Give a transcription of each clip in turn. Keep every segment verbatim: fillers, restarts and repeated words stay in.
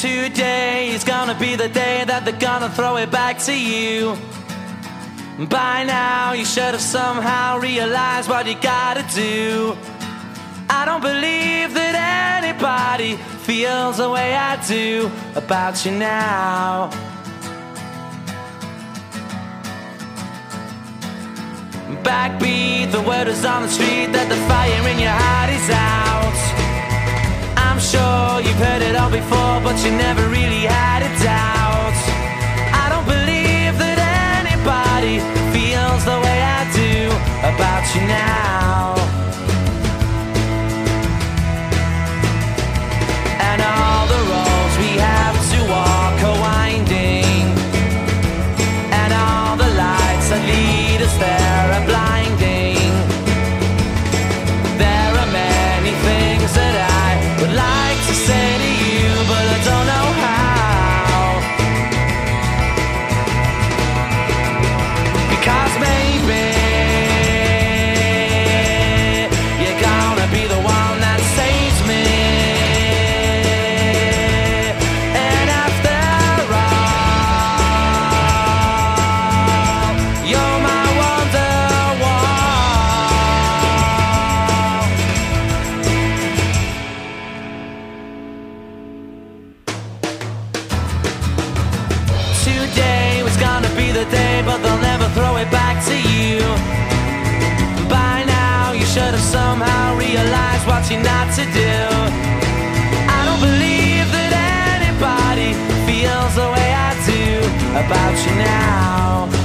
Today is gonna be the day that they're gonna throw it back to you. By now you should have somehow realized what you gotta do. I don't believe that anybody feels the way I do about you now. Backbeat, the word is on the street that the fire in your heart is out. I'm sure you've heard it all before, but you never really had a doubt. I don't believe that anybody feels the way I do about you now. And all the roads we have to walk are winding, and all the lights that lead us there are blinding. There are many things that I would like to say to you, but I don't know how. Because maybe you're gonna be the one that saves me. And after all, you're my Wonderwall. Today was gonna be the day, but they'll never throw it back to you. By now you should have somehow realized what you're not to do. I don't believe that anybody feels the way I do about you now.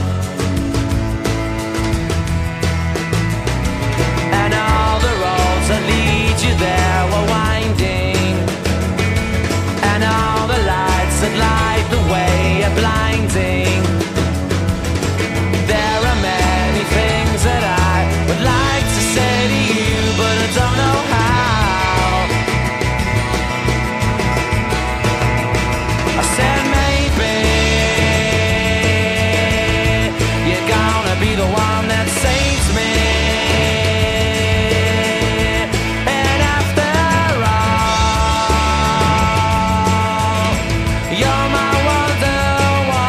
And all the roads that lead you there were winding, and all the lights that light the way are blinding. There are many things that I would like to say to you, but I don't know how. I said maybe you're gonna be the one that saves me. And after all, you're my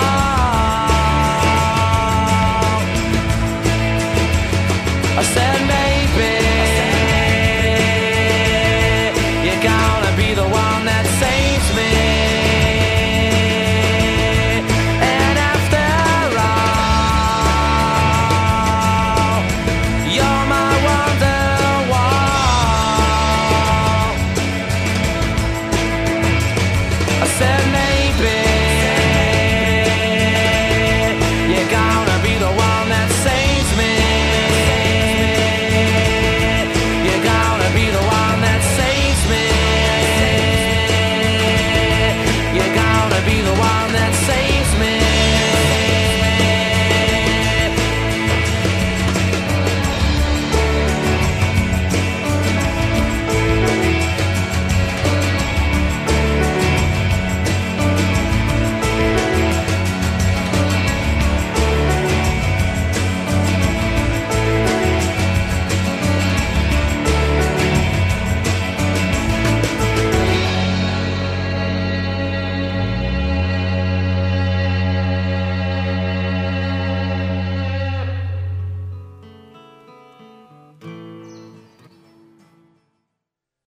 Wonderwall. I said